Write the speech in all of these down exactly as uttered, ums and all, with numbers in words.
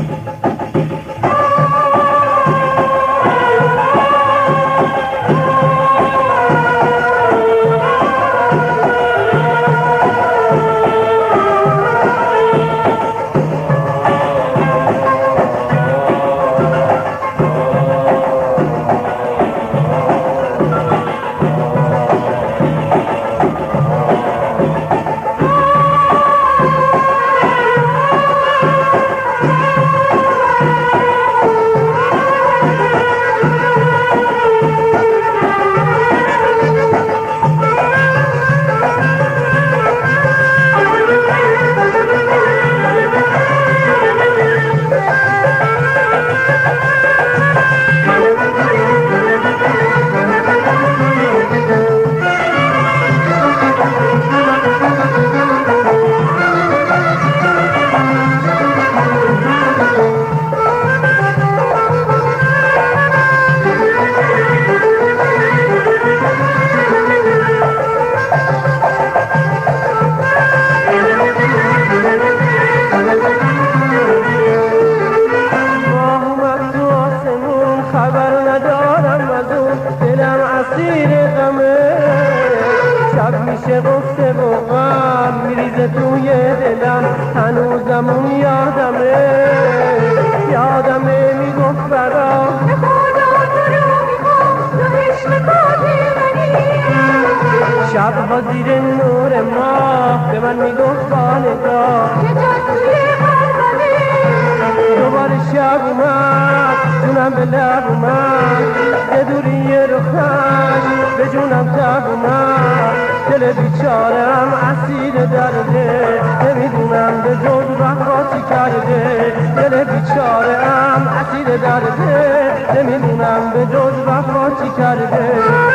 میشه غصه و غم میریزه توی دلم، هنوزم اون یادمه یادمه میگفت برام به خدا تو رو میخوام، تو عشق قاطع منی. شبها زیر نور ماه به من میگفت با نگاه که جز توی قلبمه. دوباره شب اومد جونم به لب اومد، یه دوری رخش به جونم تب اومد. دل بیچارم اسیر درده، نمیدونم به جز وفا چی کرده. دل بیچارم اسیر درده، نمیدونم به جز وفا چی کرده.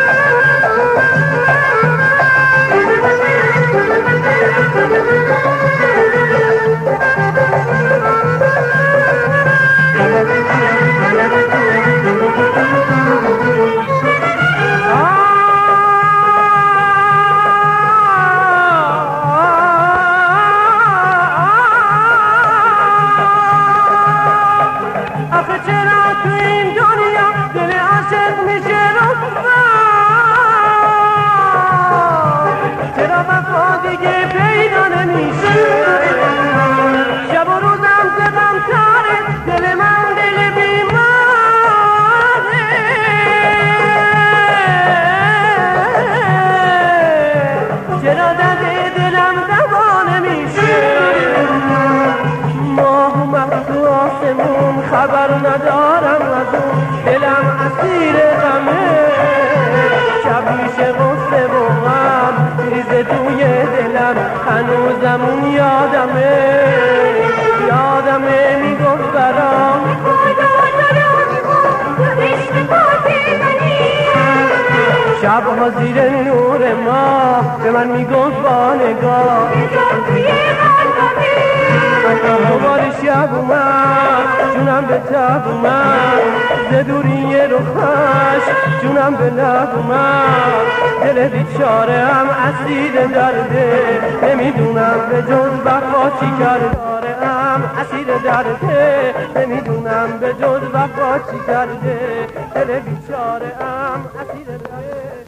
خبر ندارم از اون، دلم اسیر غمه. شب میشه غصه و غم میریزه توی دلم، هنوزم اون یادمه یادمه میگفت برام به خدا تو رو میخوام، تو عشق قاطع منی. شبها زیر نور ماه به من میگفت با نگاه که جز توی قلبمه. دوباره شب اومد جونم به تب اومد، ز دوری رخش جونم به لب اومد. دل بیچاره هم اسیر درده، نمیدونم به جز وفا چی کرده. هم اسیر درده، نمیدونم به جز وفا چی کرده. دل بیچاره هم اسیر درده.